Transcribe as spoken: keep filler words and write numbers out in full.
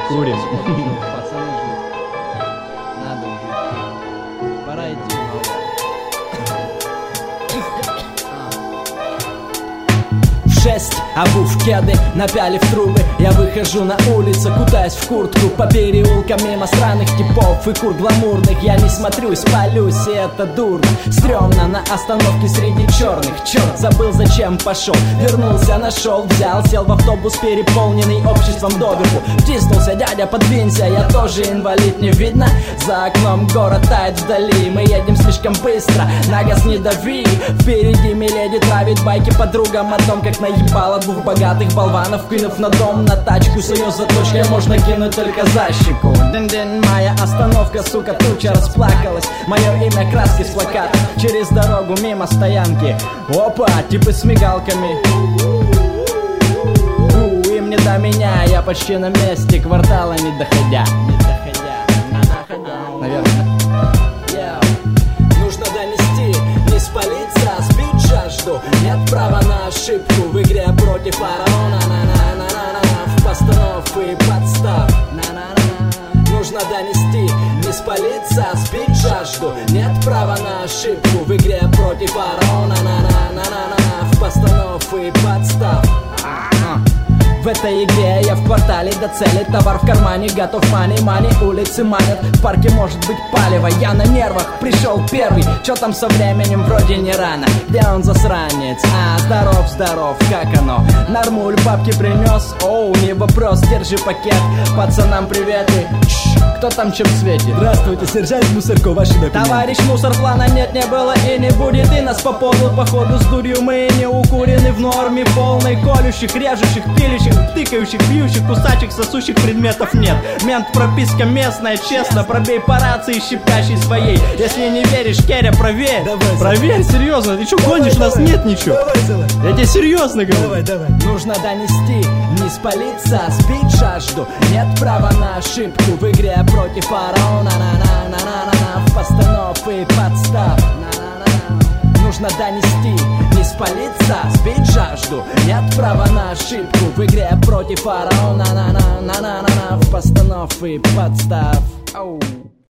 Курим. Пацаны ждут. Надо уже. Пора идти. В шесть, обув в кеды, напялив трубы, я выхожу на улицу, кутаясь в куртку по переулкам мимо странных типов и кур гламурных. Я не смотрюсь, палюсь, и это дурно. Стрёмно на остановке среди черных. Черт, забыл, зачем пошел. Вернулся, нашел, взял, сел в автобус, переполненный обществом доверху. Втиснулся, дядя, подвинься, я тоже инвалид, не видно? За окном город тает вдали, мы едем слишком быстро, на газ не дави. Впереди миледи травит байки подругам о том, как наебала двух богатых болванов, кинув на дом, на тачку с ее заточкой можно кинуть только за щеку. Дин-дин, моя остановка, сука, туча расплакалась. Мое имя краски с плаката через дорогу мимо стоянки. Опа, типы с мигалками. У, им не до меня, я почти на месте, квартала не доходя. Не доходя, не доходя. Наверное. Нужно донести, не спалиться, сбить жажду. Нет права на ошибку в игре против фараона. На-на-на-на-на-на, в постановке подстав. На-на-на. Нужно донести, не спалиться, сбить жажду. Нет права на ошибку в игре против фараона. На-на-на-на-на-на, в постановке подстав. В этой игре я в квартале до цели, товар в кармане, готов мани, мани, улицы манят, в парке может быть палево, я на нервах, пришел первый, чё там со временем, вроде не рано, где он засранец, а, здоров, здоров, как оно, нормуль, бабки принес, оу, не вопрос, держи пакет, пацанам привет и чш, кто там чем светит? Здравствуйте, сержант Мусорко, ваши документы. Товарищ мусор, плана нет, не было и не будет, и нас по полу, походу с дурью мы не укурены в норме полной, колющих, режущих, пилющих, тыкающих, бьющих, кусачих, сосущих предметов нет. Мент, прописка местная, честно, пробей по рации щипящей своей. Если не веришь, Керя, проверь. Давай, Проверь, серьезно, ты что гонишь, у нас давай. нет ничего. Давай, давай. Я тебе серьезно говорю. Давай, давай. Нужно донести, не спалиться, сбить жажду. Нет права на ошибку в игре против фараона. На-на-на-на-на-на, в постановке подстав. На-на-на. Нужно донести, не спалиться, сбить жажду. Нет права на ошибку в игре против фараона. На-на-на-на-на-на, в постановке подстав. Ау.